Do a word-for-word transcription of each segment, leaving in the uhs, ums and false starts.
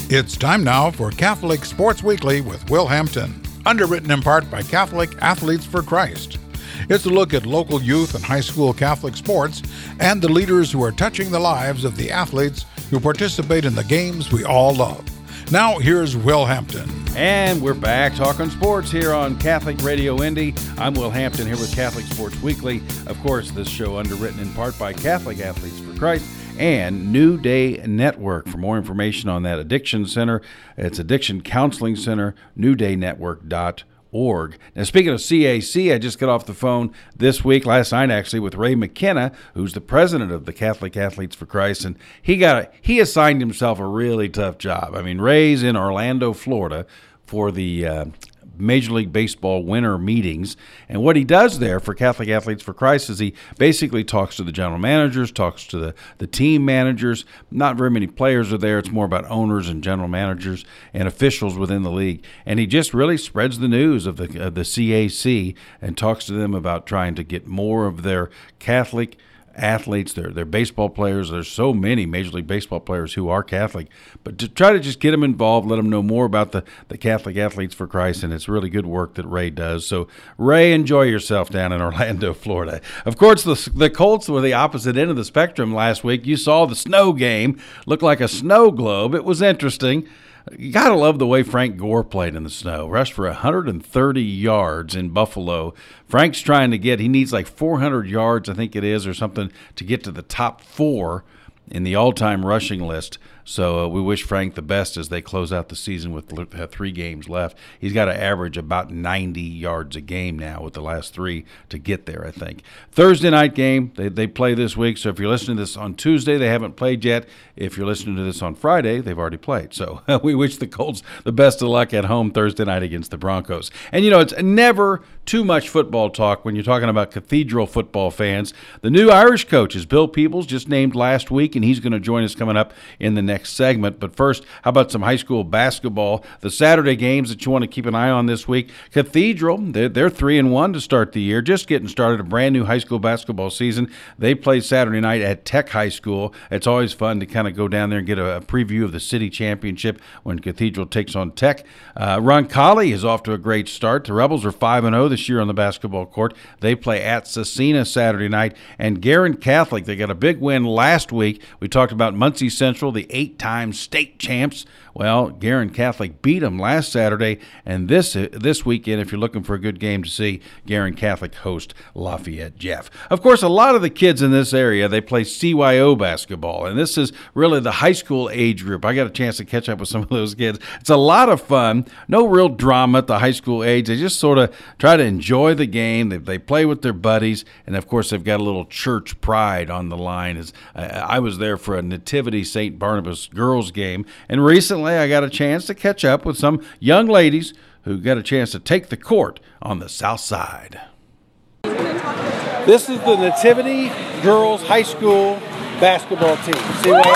It's time now for Catholic Sports Weekly with Will Hampton, underwritten in part by Catholic Athletes for Christ. It's a look at local youth and high school Catholic sports and the leaders who are touching the lives of the athletes who participate in the games we all love. Now, here's Will Hampton. And we're back talking sports here on Catholic Radio Indy. I'm Will Hampton here with Catholic Sports Weekly. Of course, this show underwritten in part by Catholic Athletes for Christ and New Day Network. For more information on that addiction center, it's Addiction Counseling Center, new day network dot org. Now, speaking of C A C, I just got off the phone this week, last night actually, with Ray McKenna, who's the president of the Catholic Athletes for Christ, and he got he assigned himself a really tough job. I mean, Ray's in Orlando, Florida, for the uh, Major League Baseball winter meetings. And what he does there for Catholic Athletes for Christ is he basically talks to the general managers, talks to the, the team managers. Not very many players are there. It's more about owners and general managers and officials within the league. And he just really spreads the news of the, of the C A C and talks to them about trying to get more of their Catholic athletes, they're, they're baseball players. There's so many Major League Baseball players who are Catholic, but to try to just get them involved, let them know more about the, the Catholic Athletes for Christ, and it's really good work that Ray does. So, Ray, enjoy yourself down in Orlando, Florida. Of course, the, the Colts were the opposite end of the spectrum last week. You saw the snow game, looked like a snow globe. It was interesting. You got to love the way Frank Gore played in the snow. Rushed for one hundred thirty yards in Buffalo. Frank's trying to get, he needs like four hundred yards, I think it is, or something, to get to the top four in the all-time rushing list. So uh, we wish Frank the best as they close out the season with uh, three games left. He's got to average about ninety yards a game now with the last three to get there, I think. Thursday night game, they, they play this week. So if you're listening to this on Tuesday, they haven't played yet. If you're listening to this on Friday, they've already played. So we wish the Colts the best of luck at home Thursday night against the Broncos. And, you know, it's never too much football talk when you're talking about Cathedral football fans. The new Irish coach is Bill Peebles, just named last week, and he's going to join us coming up in the next next segment. But first, how about some high school basketball? The Saturday games that you want to keep an eye on this week. Cathedral, they're, they're three and one to start the year, just getting started, a brand new high school basketball season. They play Saturday night at Tech High School. It's always fun to kind of go down there and get a, a preview of the city championship when Cathedral takes on Tech. Uh, Roncalli is off to a great start. The Rebels are five and oh this year on the basketball court. They play at Cecina Saturday night. And Guerin Catholic, they got a big win last week. We talked about Muncie Central, the eight-time state champs. Well, Guerin Catholic beat them last Saturday, and this this weekend, if you're looking for a good game to see, Guerin Catholic host Lafayette Jeff. Of course, a lot of the kids in this area, they play C Y O basketball, and this is really the high school age group. I got a chance to catch up with some of those kids. It's a lot of fun. No real drama at the high school age. They just sort of try to enjoy the game. They, they play with their buddies, and of course, they've got a little church pride on the line. As I, I was there for a Nativity Saint Barnabas girls game, and recently I got a chance to catch up with some young ladies who got a chance to take the court on the south side. This is the Nativity Girls High School basketball team, C Y O,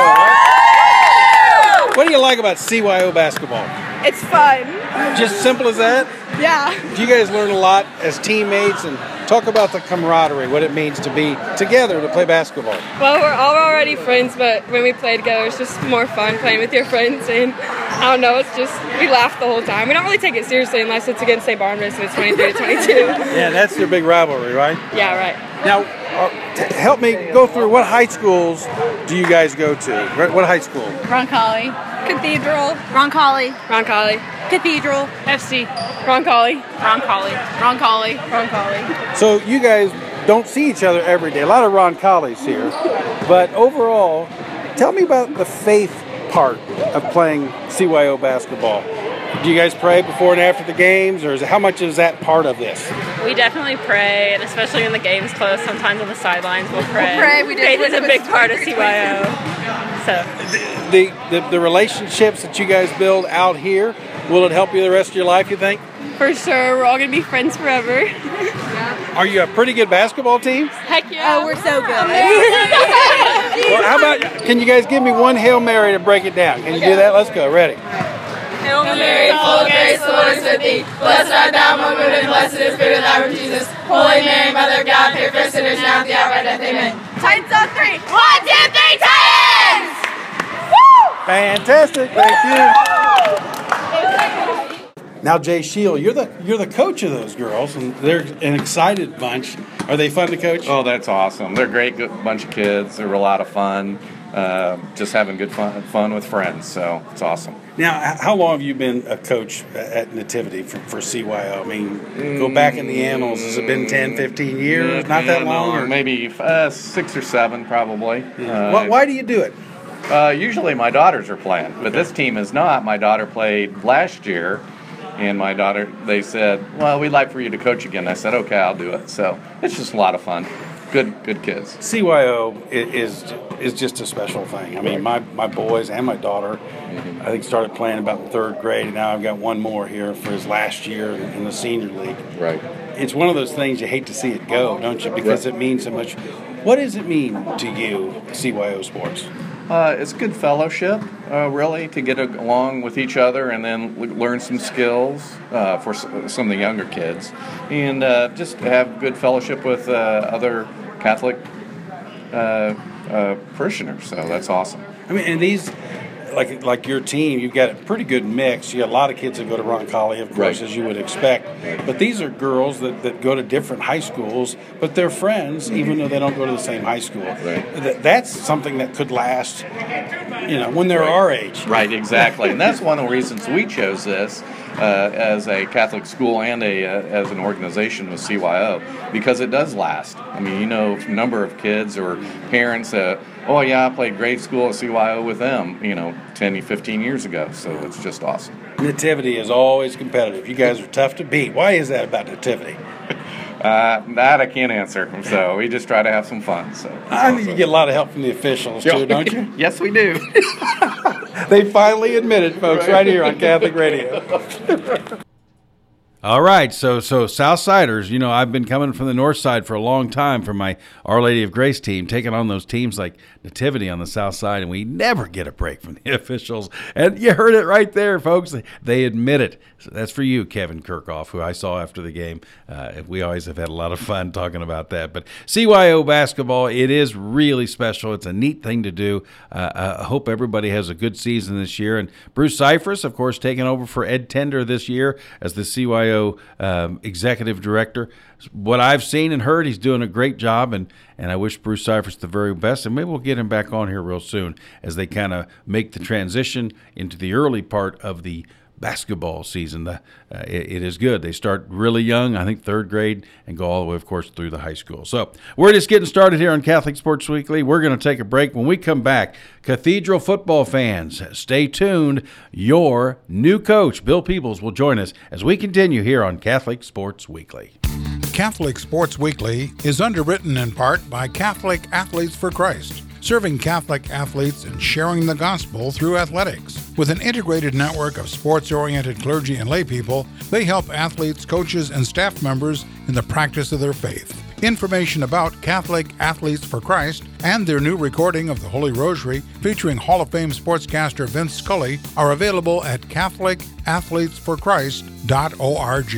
right? What do you like about C Y O basketball? It's fun. Just simple as that? Yeah. Do you guys learn a lot as teammates? And talk about the camaraderie, what it means to be together to play basketball. Well, we're all already friends, but when we play together, it's just more fun playing with your friends. And I don't know, it's just, we laugh the whole time. We don't really take it seriously unless it's against Saint Barnabas and it's twenty-three to twenty-two. Yeah, that's your big rivalry, right? Yeah, right. Now, uh, t- help me go through, what high schools do you guys go to? What high school? Roncalli. Cathedral. Roncalli. Roncalli. Cathedral. F C. Roncalli. Roncalli. Roncalli. Roncalli. So you guys don't see each other every day. A lot of Roncallis here. But overall, tell me about the faith part of playing C Y O basketball. Do you guys pray before and after the games, or is it, how much is that part of this? We definitely pray, and especially when the game's close, sometimes on the sidelines we'll pray. We'll pray. We do. Faith is a big part of C Y O. So the, the the relationships that you guys build out here, will it help you the rest of your life, you think? For sure. We're all going to be friends forever. Are you a pretty good basketball team? Heck yeah. Oh, we're so good. Well, how about, can you guys give me one Hail Mary to break it down? Can you do that? Let's go. Ready? Hail Mary, full of grace, the Lord is with thee. Blessed art thou among women, and blessed is the fruit of thy womb, Jesus. Holy Mary, Mother of God, pray for us sinners now at the hour of death. Amen. Titans on three. One, two, three, Titans! Woo! Fantastic. Thank you. Now, Jay Shield, you're the you're the coach of those girls, and they're an excited bunch. Are they fun to coach? Oh, that's awesome. They're a great good bunch of kids. They're a lot of fun. Uh, just having good fun, fun with friends. So it's awesome. Now, h- how long have you been a coach at Nativity for, for C Y O? I mean, go back in the annals. Has it been ten, fifteen years? Not that long? Or maybe uh, six or seven, probably. Yeah. Uh, why, why do you do it? Uh, usually my daughters are playing, but this team is not. My daughter played last year, and my daughter, they said, well, we'd like for you to coach again. I said, okay, I'll do it. So it's just a lot of fun. Good, good kids. C Y O is is just a special thing. I mean, my, my boys and my daughter, mm-hmm. I think, started playing about the third grade, and now I've got one more here for his last year in the senior league. Right. It's one of those things you hate to see it go, don't you? Because right. it means so much. What does it mean to you, C Y O Sports? Uh, it's good fellowship, uh, really, to get along with each other and then l- learn some skills uh, for s- some of the younger kids, and uh, just have good fellowship with uh, other Catholic uh, uh, parishioners. So that's awesome. I mean, and these, like like your team, you've got a pretty good mix. You got a lot of kids that go to Roncalli, of course, right. as you would expect. But these are girls that, that go to different high schools, but they're friends, even though they don't go to the same high school. Right. Th- that's something that could last, you know, when they're right. our age. Right, exactly. And that's one of the reasons we chose this uh, as a Catholic school and a uh, as an organization with C Y O, because it does last. I mean, you know, a number of kids or parents, uh, oh, yeah, I played grade school at C Y O with them, you know, ten, fifteen years ago. So it's just awesome. Nativity is always competitive. You guys are tough to beat. Why is that about Nativity? Uh, that I can't answer. So we just try to have some fun. So I think you get a lot of help from the officials, too, don't you? Yes, we do. They finally admitted, folks, right, right here on Catholic Radio. All right, so so Southsiders, you know, I've been coming from the north side for a long time for my Our Lady of Grace team, taking on those teams like Nativity on the south side, and we never get a break from the officials. And you heard it right there, folks. They admit it. So that's for you, Kevin Kirkhoff, who I saw after the game. Uh, we always have had a lot of fun talking about that. But C Y O basketball, it is really special. It's a neat thing to do. Uh, I hope everybody has a good season this year. And Bruce Cyphers, of course, taking over for Ed Tender this year as the C Y O Um, executive director. What I've seen and heard, he's doing a great job, and, and I wish Bruce Cyphers the very best, and maybe we'll get him back on here real soon as they kind of make the transition into the early part of the basketball season. The, uh, it, it is good. They start really young, I think third grade, and go all the way, of course, through the high school. So we're just getting started here on Catholic Sports Weekly. We're going to take a break. When we come back, Cathedral football fans, stay tuned. Your new coach, Bill Peebles, will join us as we continue here on Catholic Sports Weekly. Catholic Sports Weekly is underwritten in part by Catholic Athletes for Christ, serving Catholic athletes and sharing the gospel through athletics. With an integrated network of sports-oriented clergy and laypeople, they help athletes, coaches, and staff members in the practice of their faith. Information about Catholic Athletes for Christ and their new recording of the Holy Rosary featuring Hall of Fame sportscaster Vince Scully are available at catholic athletes for christ dot org.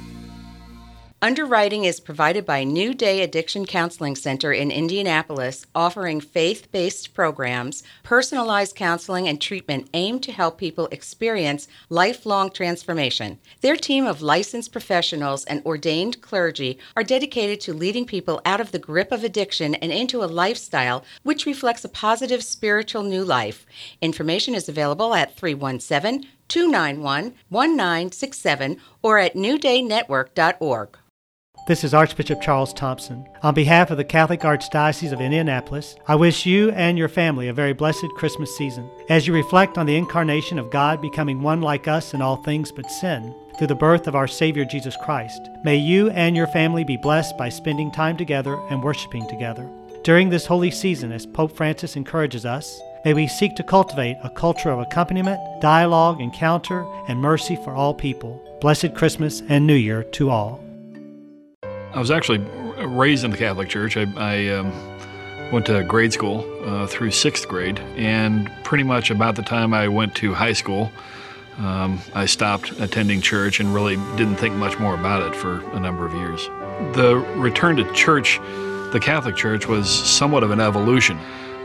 Underwriting is provided by New Day Addiction Counseling Center in Indianapolis, offering faith-based programs, personalized counseling, and treatment aimed to help people experience lifelong transformation. Their team of licensed professionals and ordained clergy are dedicated to leading people out of the grip of addiction and into a lifestyle which reflects a positive spiritual new life. Information is available at three one seven, two nine one, one nine six seven or at new day network dot org. This is Archbishop Charles Thompson. On behalf of the Catholic Archdiocese of Indianapolis, I wish you and your family a very blessed Christmas season. As you reflect on the incarnation of God becoming one like us in all things but sin, through the birth of our Savior Jesus Christ, may you and your family be blessed by spending time together and worshiping together. During this holy season, as Pope Francis encourages us, may we seek to cultivate a culture of accompaniment, dialogue, encounter, and mercy for all people. Blessed Christmas and New Year to all. I was actually raised in the Catholic Church. I, I um, went to grade school uh, through sixth grade, and pretty much about the time I went to high school, um, I stopped attending church and really didn't think much more about it for a number of years. The return to church, the Catholic Church, was somewhat of an evolution.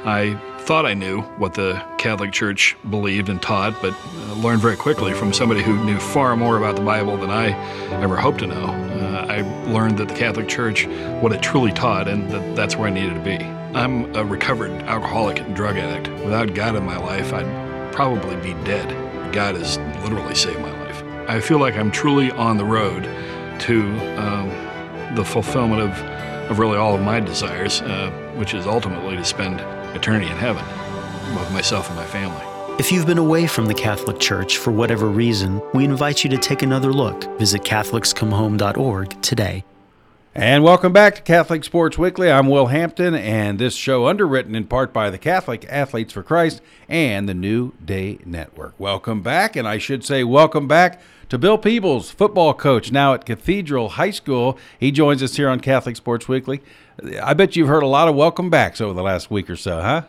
I thought I knew what the Catholic Church believed and taught, but uh, learned very quickly from somebody who knew far more about the Bible than I ever hoped to know. Uh, I learned that the Catholic Church, what it truly taught, and that that's where I needed to be. I'm a recovered alcoholic and drug addict. Without God in my life, I'd probably be dead. God has literally saved my life. I feel like I'm truly on the road to um, the fulfillment of, of really all of my desires, uh, which is ultimately to spend eternity in heaven with myself and my family. If you've been away from the Catholic Church for whatever reason, we invite you to take another look. Visit Catholics Come Home dot org today. And welcome back to Catholic Sports Weekly. I'm Will Hampton, and this show underwritten in part by the Catholic Athletes for Christ and the New Day Network. Welcome back, and I should say welcome back to Bill Peebles, football coach now at Cathedral High School. He joins us here on Catholic Sports Weekly. I bet you've heard a lot of welcome backs over the last week or so, huh?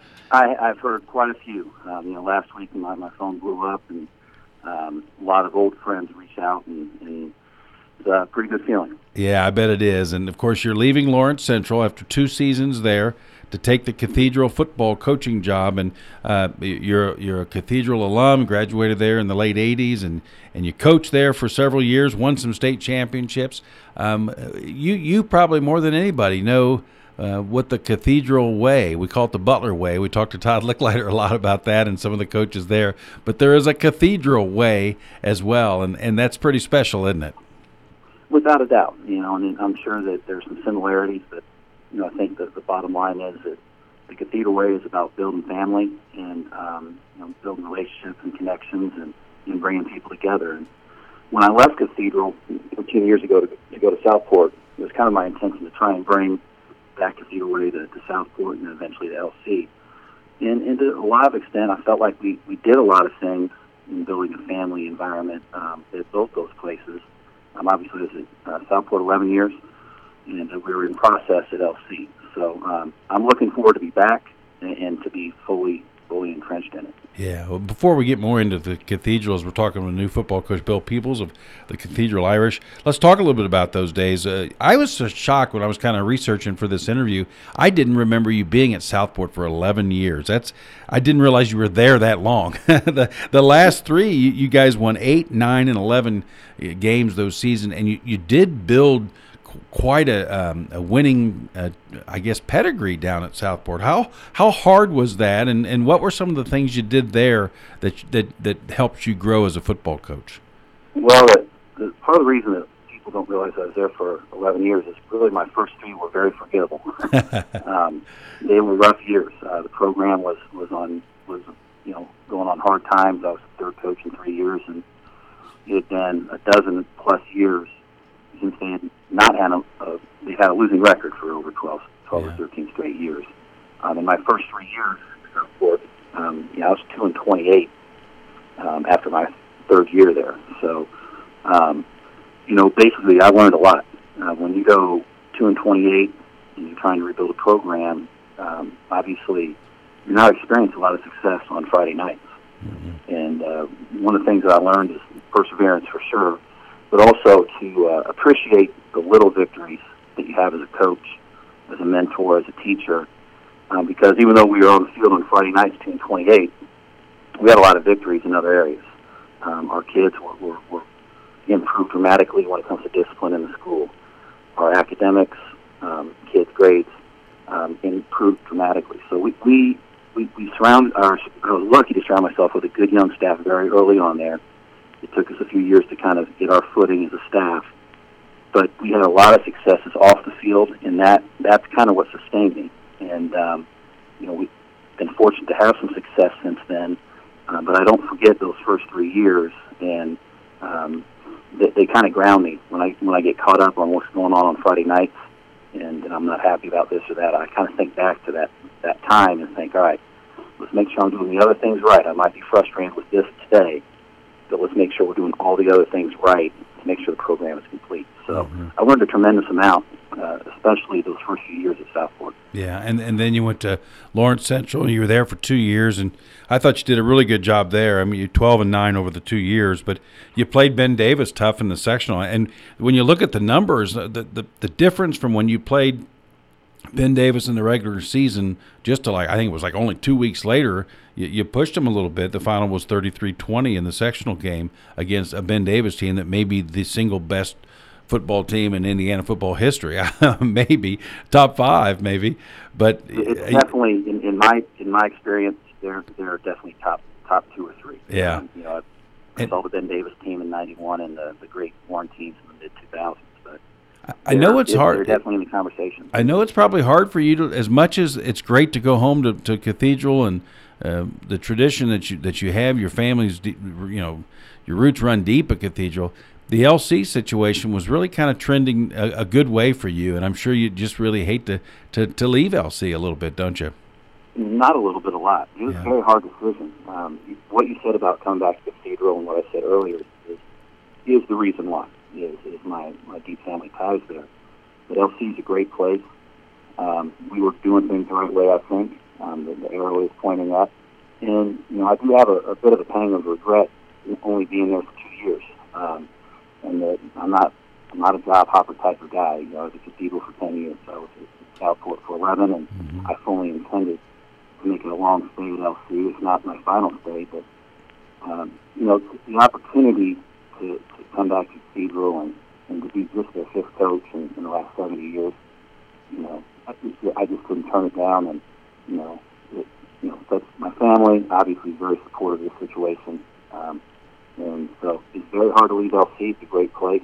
I, I've heard quite a few. Um, you know, last week my, my phone blew up, and um, a lot of old friends reached out, and, and it's a pretty good feeling. Yeah, I bet it is. And, of course, you're leaving Lawrence Central after two seasons there to take the Cathedral football coaching job. And uh, you're you're a Cathedral alum, graduated there in the late eighties, and, and you coached there for several years, won some state championships. Um, you, you probably more than anybody know uh, what the Cathedral way, we call it the Butler way. We talked to Todd Licklider a lot about that and some of the coaches there. But there is a Cathedral way as well, and, and that's pretty special, isn't it? Without a doubt, you know, and I'm sure that there's some similarities, but, you know, I think that the bottom line is that the Cathedral way is about building family and, um, you know, building relationships and connections and, and bringing people together. And when I left Cathedral fifteen years ago to, to go to Southport, it was kind of my intention to try and bring that Cathedral way to, to Southport and eventually to L C. And, and to a lot of extent, I felt like we, we did a lot of things in building a family environment um, at both those places. Um, obviously, I was at uh, Southport eleven years, and uh, we were in process at L C. So um, I'm looking forward to be back and, and to be fully, fully entrenched in it. Yeah. Well, before we get more into the Cathedrals, we're talking with new football coach Bill Peebles of the Cathedral Irish. Let's talk a little bit about those days. Uh, I was so shocked when I was kind of researching for this interview. I didn't remember you being at Southport for eleven years. That's I didn't realize you were there that long. the the last three, you, you guys won eight, nine, and eleven games those seasons, and you, you did build quite a, um, a winning, uh, I guess, pedigree down at Southport. How how hard was that, and, and what were some of the things you did there that that that helped you grow as a football coach? Well, the, the, part of the reason that people don't realize I was there for eleven years is really my first three were very forgettable. um, they were rough years. Uh, the program was was on was you know going on hard times. I was the third coach in three years, and it had been a dozen plus years since they had not had a, a they had a losing record for over twelve, twelve yeah. or thirteen straight years. Um, in my first three years at Southport, um, yeah, I was two and twenty-eight um, after my third year there. So, um, you know, basically, I learned a lot. Uh, when you go two and twenty-eight and you're trying to rebuild a program, um, obviously, you're not experiencing a lot of success on Friday nights. Mm-hmm. And uh, one of the things that I learned is perseverance for sure, but also to uh, appreciate the little victories that you have as a coach, as a mentor, as a teacher. Um, because even though we were on the field on Friday nights, two and twenty-eight, we had a lot of victories in other areas. Um, our kids were, were, were improved dramatically when it comes to discipline in the school. Our academics, um, kids' grades, um, improved dramatically. So we we we, we surround our. I was lucky to surround myself with a good young staff very early on there. It took us a few years to kind of get our footing as a staff, but we had a lot of successes off the field, and that that's kind of what sustained me. And um, you know, we've been fortunate to have some success since then. Uh, but I don't forget those first three years, and um, they, they kind of ground me when I when I get caught up on what's going on on Friday nights, and, and I'm not happy about this or that. I kind of think back to that that time and think, all right, let's make sure I'm doing the other things right. I might be frustrated with this today, but let's make sure we're doing all the other things right to make sure the program is complete. So mm-hmm. I learned a tremendous amount, uh, especially those first few years at Southport. Yeah, and, and then you went to Lawrence Central, and you were there for two years, and I thought you did a really good job there. I mean, you're twelve and nine over the two years, but you played Ben Davis tough in the sectional. And when you look at the numbers, the the, the difference from when you played Ben Davis in the regular season, just to like, I think it was like only two weeks later, you, you pushed them a little bit. The final was thirty-three twenty in the sectional game against a Ben Davis team that may be the single best football team in Indiana football history. Maybe top five, maybe. But it's definitely in, in my in my experience, they're they're definitely top top two or three. Yeah. Um, you know, I saw the Ben Davis team in ninety-one and the, the great Warren teams in the mid two thousands. But I know it's hard. They're definitely in the conversation. I know it's probably hard for you to, as much as it's great to go home to, to Cathedral and uh, the tradition that you that you have, your family's, you know, your roots run deep at Cathedral. The L C situation was really kind of trending a, a good way for you, and I'm sure you just really hate to, to, to leave L C a little bit, don't you? Not a little bit, a lot. It was Yeah. a very hard decision. Um, what you said about coming back to Cathedral and what I said earlier is, is the reason why. Is, is my, my deep family ties there. But L C is a great place. Um, we were doing things the right way, I think. Um, the, the arrow is pointing up. And, you know, I do have a, a bit of a pang of regret only being there for two years. Um, and that I'm not I'm not a job hopper type of guy. You know, I was at Cathedral for ten years. I was at Southport for eleven, and mm-hmm. I fully intended to make it a long stay at L C, if not my final stay. But, um, you know, the opportunity to, to come back to Cathedral and, and to be just their fifth coach in, in the last seventy years, you know, I just, I just couldn't turn it down. And, you know, it, you know, that's my family, obviously very supportive of the situation. Um, and so it's very hard to leave L C. It's a great place.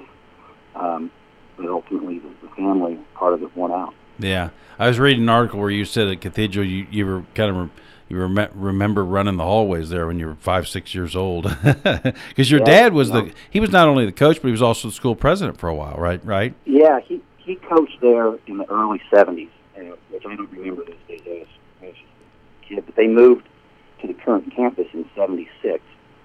Um, but ultimately, the, the family part of it won out. Yeah. I was reading an article where you said at Cathedral you, you were kind of you rem- remember running the hallways there when you were five, six years old. Because your Yeah, dad was no. the he was not only the coach, but he was also the school president for a while, right? Right? Yeah, he, he coached there in the early seventies, uh, which I don't remember those days. I was, I was just a kid. But they moved to the current campus in seventy-six.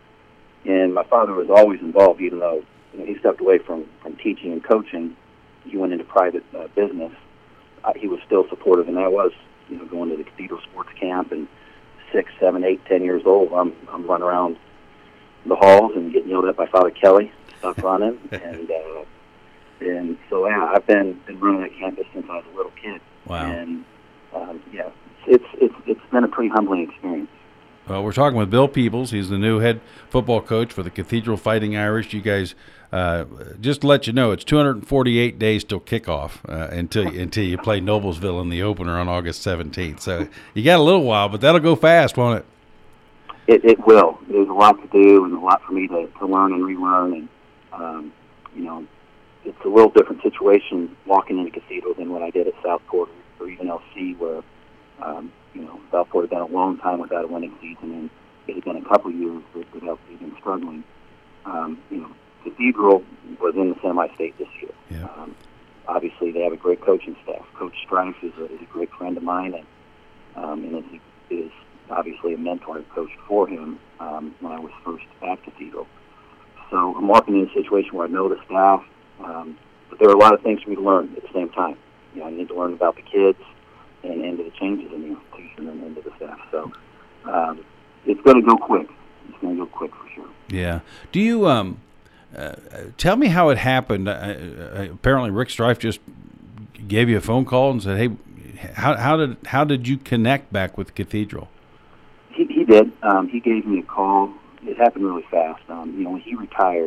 And my father was always involved, even though you know, he stepped away from, from teaching and coaching. He went into private uh, business. Uh, he was still supportive, and I was, you know, going to the Cathedral Sports Camp, and six, seven, eight, ten years old, I'm I'm running around the halls and getting yelled at by Father Kelly, stop running, and uh, and so yeah, I've been been running that campus since I was a little kid. Wow. And um, yeah, it's it's it's been a pretty humbling experience. Well, we're talking with Bill Peebles. He's the new head football coach for the Cathedral Fighting Irish. You guys, uh, just to let you know, it's two hundred forty-eight days till kickoff uh, until until you play Noblesville in the opener on August seventeenth. So you got a little while, but that'll go fast, won't it? It, it will. There's a lot to do and a lot for me to, to learn and relearn. And, um, you know, it's a little different situation walking into Cathedral than what I did at Southport or even L C, where, um, you know, Southport had been a long time without a winning season, and it had been a couple years with, with L C been struggling. Um, you know, Cathedral was in the semi-state this year. Yeah. Um, obviously, they have a great coaching staff. Coach Strife is a, is a great friend of mine, and, um, and is, is obviously a mentor and coach for him um, when I was first at Cathedral. So I'm walking in a situation where I know the staff, um, but there are a lot of things for me to learn at the same time. You know, I need to learn about the kids and into the changes in the institution and into the staff. So um, it's going to go quick. It's going to go quick for sure. Yeah. Do you um, uh, tell me how it happened? Uh, uh, apparently, Rick Strife just gave you a phone call and said, "Hey, how how did how did you connect back with Cathedral?" He, he did. Um, he gave me a call. It happened really fast. Um, you know, when he retired,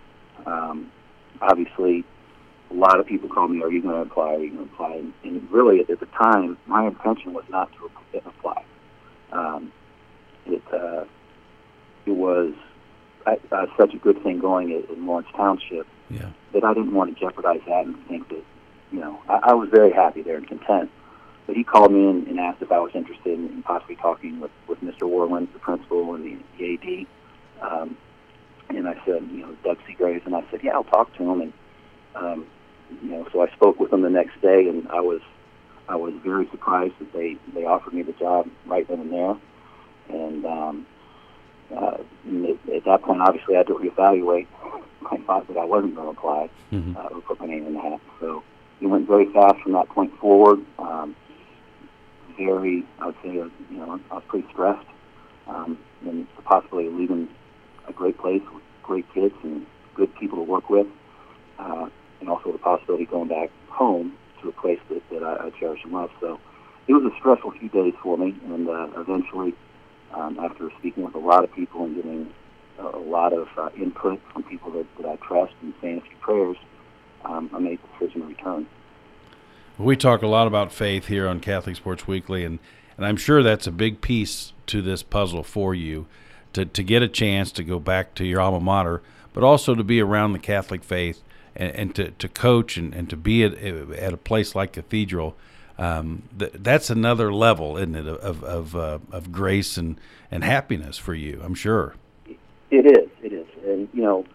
um, obviously, a lot of people called me, "Are you going to apply? Are you going to apply?" And, and really, at the time, my intention was not to apply. Um, it uh, it was I, uh, such a good thing going in, in Lawrence Township yeah. that I didn't want to jeopardize that and think that, you know, I, I was very happy there and content. But he called me in and asked if I was interested in, in possibly talking with, with Mister Warland, the principal, and the, the A D. Um, and I said, you know, Doug Seagraves, and I said, yeah, I'll talk to him. And um, you know, so I spoke with them the next day, and I was I was very surprised that they, they offered me the job right then and there. And um, uh, and at, at that point, obviously, I had to reevaluate. I thought that I wasn't going to apply mm-hmm. uh, or put my name in the hat. So it went very fast from that point forward. Um, very, I would say, uh, you know, I was pretty stressed. Um, and the possibility of leaving a great place with great kids and good people to work with, uh, and also the possibility of going back home to to a place that, that I, I cherish and love. So it was a stressful few days for me, and uh, eventually, um, after speaking with a lot of people and getting a, a lot of uh, input from people that, that I trust and saying a few prayers, um, I made the decision to return. We talk a lot about faith here on Catholic Sports Weekly, and, and I'm sure that's a big piece to this puzzle for you, to, to get a chance to go back to your alma mater, but also to be around the Catholic faith and, and to, to coach and, and to be at, at a place like Cathedral. Um, th- that's another level, isn't it, of of, uh, of grace and, and happiness for you, I'm sure. It is, it is. And, you know,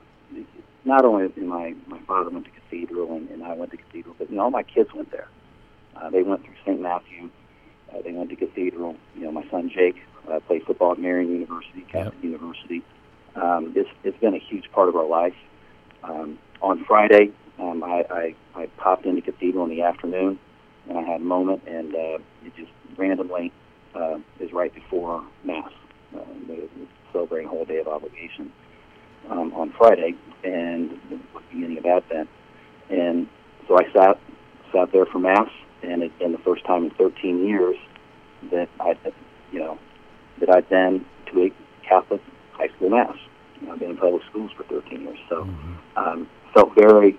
not only did my, my father went to Cathedral and, and I went to Cathedral, but, you know, all my kids went there. Uh, they went through Saint Matthew. Uh, they went to Cathedral. You know, my son Jake uh, played football at Marian University, Catholic yep. University. Um, it's, it's been a huge part of our life. Um, on Friday, um, I, I, I popped into Cathedral in the afternoon, and I had a moment, and uh, it just randomly uh, is right before Mass. Uh, they celebrating a whole day of obligation um, on Friday, and the beginning of Advent. And so I sat sat there for Mass, and it's been the first time in thirteen years that I, you know, that I've been to a Catholic high school Mass. You know, I've been in public schools for thirteen years, so mm-hmm. um, felt very,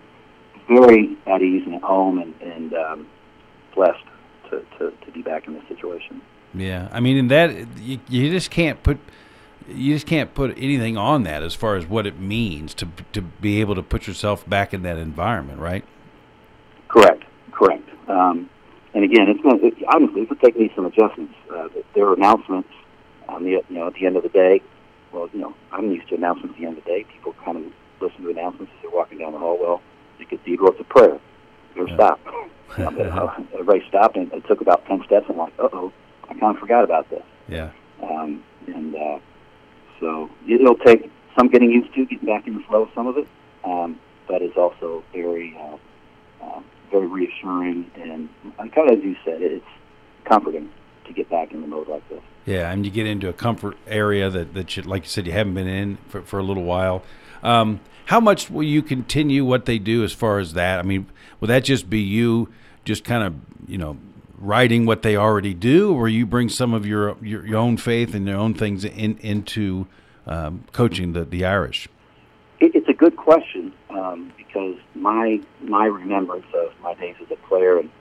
very at ease and at home, and, and um, blessed to, to, to be back in this situation. Yeah, I mean, in that you, you just can't put you just can't put anything on that as far as what it means to to be able to put yourself back in that environment, right? Correct, correct. Um, and again, it's going it, honestly, it's taking me some adjustments. Uh, there are announcements, um, the, you know, at the end of the day. Well, you know, I'm used to announcements at the end of the day. People kind of listen to announcements as they're walking down the hall. Well, the Cathedral, it's a prayer. You're yeah. stopped. um, uh, everybody stopped, and it took about ten steps. And I'm like, uh-oh, I kind of forgot about this. Yeah. Um, and uh, so it'll take some getting used to, getting back in the flow of some of it, um, but it's also very, uh, uh, very reassuring, and kind of as you said, it's comforting to get back in the mode like this. Yeah, and you get into a comfort area that, that you, like you said, you haven't been in for, for a little while. Um, how much will you continue what they do as far as that? I mean, will that just be you just kind of, you know, writing what they already do, or you bring some of your your, your own faith and your own things in, into um, coaching the, the Irish? It, it's a good question um, because my my remembrance of my days as a player and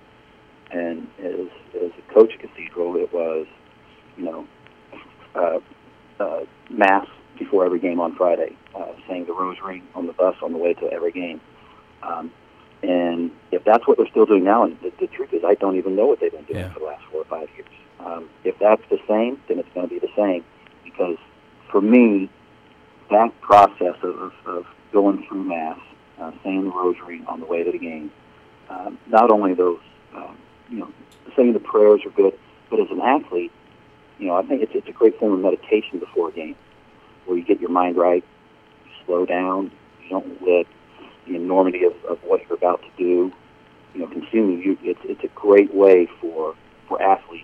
and as, as a coach at Cathedral, it was, you know, uh, uh, Mass before every game on Friday, uh, saying the Rosary on the bus on the way to every game. Um, and if that's what they're still doing now, and the, the truth is I don't even know what they've been doing yeah. for the last four or five years. Um, if that's the same, then it's going to be the same, because for me, that process of, of going through Mass, uh, saying the Rosary on the way to the game, um, not only those, um, you know, saying the prayers are good, but as an athlete, you know, I think it's, it's a great form of meditation before a game, where you get your mind right, you slow down, you don't let the enormity of, of what you're about to do, you know, consume you. It's it's a great way for, for athletes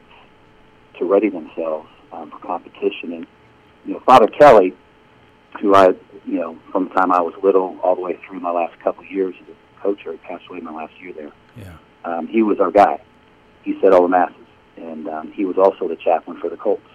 to ready themselves um, for competition. And, you know, Father Kelly, who I, you know, from the time I was little all the way through my last couple of years as a coach, or he passed away my last year there. Yeah. Um, he was our guy. He said all the masses, and um, he was also the chaplain for the Colts.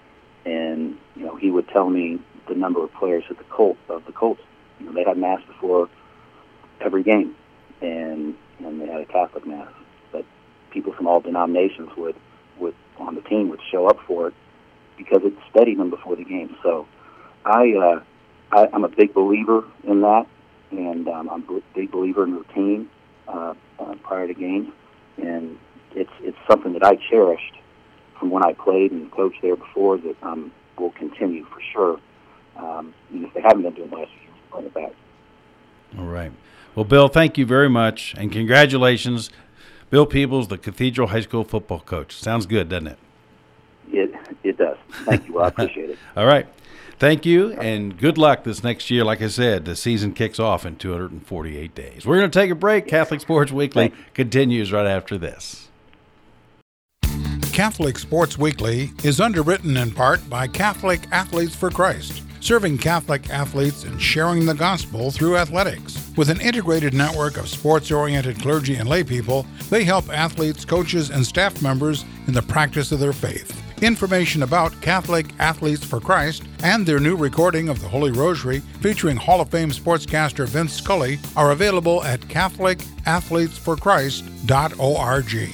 And, you know, he would tell me the number of players at the Colt of the Colts. You know, they had Mass before every game, and and they had a Catholic Mass. But people from all denominations would, would on the team would show up for it because it steadied them before the game. So I, uh, I I'm a big believer in that, and um, I'm a big believer in routine uh, uh, prior to games, and it's it's something that I cherished from when I played and coached there before, that um, will continue for sure. Um, and if they haven't been doing it last year, bring it back. All right. Well, Bill, thank you very much, and congratulations. Bill Peebles, the Cathedral High School football coach. Sounds good, doesn't it? It it does. Thank you. Well, I appreciate it. All right. Thank you, and good luck this next year. Like I said, the season kicks off in two hundred forty-eight days. We're going to take a break. Catholic Sports Weekly continues right after this. Catholic Sports Weekly is underwritten in part by Catholic Athletes for Christ, serving Catholic athletes and sharing the gospel through athletics. With an integrated network of sports-oriented clergy and laypeople, they help athletes, coaches, and staff members in the practice of their faith. Information about Catholic Athletes for Christ and their new recording of the Holy Rosary featuring Hall of Fame sportscaster Vince Scully are available at Catholic Athletes for Christ dot org.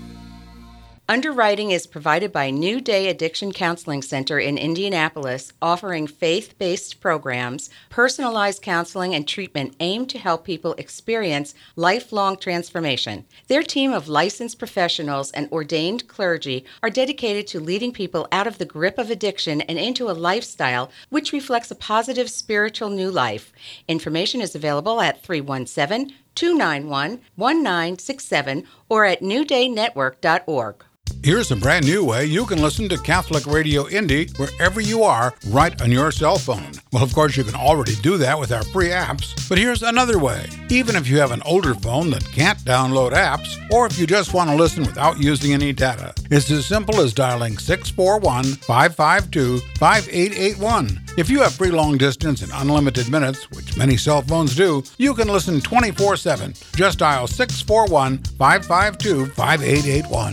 Underwriting is provided by New Day Addiction Counseling Center in Indianapolis, offering faith-based programs, personalized counseling, and treatment aimed to help people experience lifelong transformation. Their team of licensed professionals and ordained clergy are dedicated to leading people out of the grip of addiction and into a lifestyle which reflects a positive spiritual new life. Information is available at three one seven, two nine one, one nine six seven or at new day network dot org. Here's a brand new way you can listen to Catholic Radio Indy wherever you are, right on your cell phone. Well, of course, you can already do that with our free apps, but here's another way. Even if you have an older phone that can't download apps, or if you just want to listen without using any data, it's as simple as dialing six four one, five five two, five eight eight one. If you have free long distance and unlimited minutes, which many cell phones do, you can listen twenty-four seven. Just dial six four one, five five two, five eight eight one.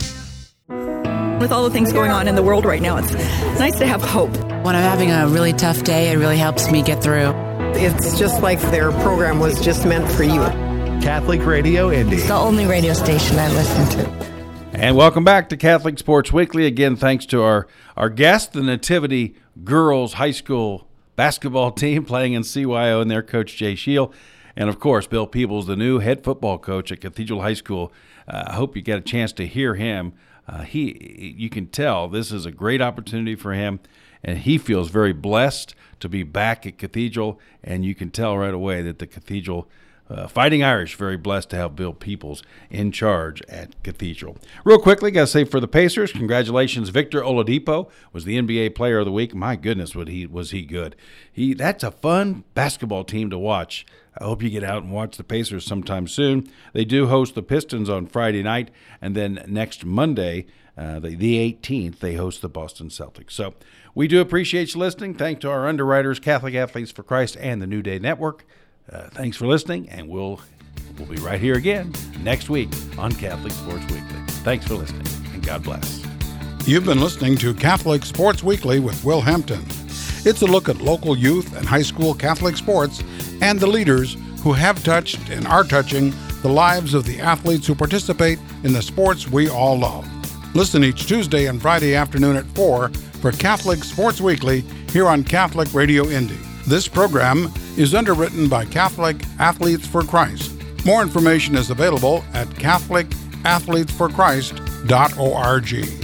With all the things going on in the world right now, it's nice to have hope. When I'm having a really tough day, it really helps me get through. It's just like their program was just meant for you. Catholic Radio Indy. It's the only radio station I listen to. And welcome back to Catholic Sports Weekly. Again, thanks to our, our guest, the Nativity Girls High School basketball team playing in C Y O and their coach, Jay Shield. And, of course, Bill Peebles, the new head football coach at Cathedral High School. Uh, I hope you get a chance to hear him. Uh, he, you can tell this is a great opportunity for him, and he feels very blessed to be back at Cathedral, and you can tell right away that the Cathedral uh, Fighting Irish very blessed to have Bill Peebles in charge at Cathedral. Real quickly, got to say for the Pacers, congratulations, Victor Oladipo was the N B A Player of the Week. My goodness, was he was he good? He that's a fun basketball team to watch. I hope you get out and watch the Pacers sometime soon. They do host the Pistons on Friday night, and then next Monday, uh, the, the eighteenth, they host the Boston Celtics. So we do appreciate you listening. Thanks to our underwriters, Catholic Athletes for Christ, and the New Day Network. Uh, thanks for listening, and we'll we'll be right here again next week on Catholic Sports Weekly. Thanks for listening, and God bless. You've been listening to Catholic Sports Weekly with Will Hampton. It's a look at local youth and high school Catholic sports and the leaders who have touched and are touching the lives of the athletes who participate in the sports we all love. Listen each Tuesday and Friday afternoon at four for Catholic Sports Weekly here on Catholic Radio Indy. This program is underwritten by Catholic Athletes for Christ. More information is available at Catholic Athletes for Christ dot org.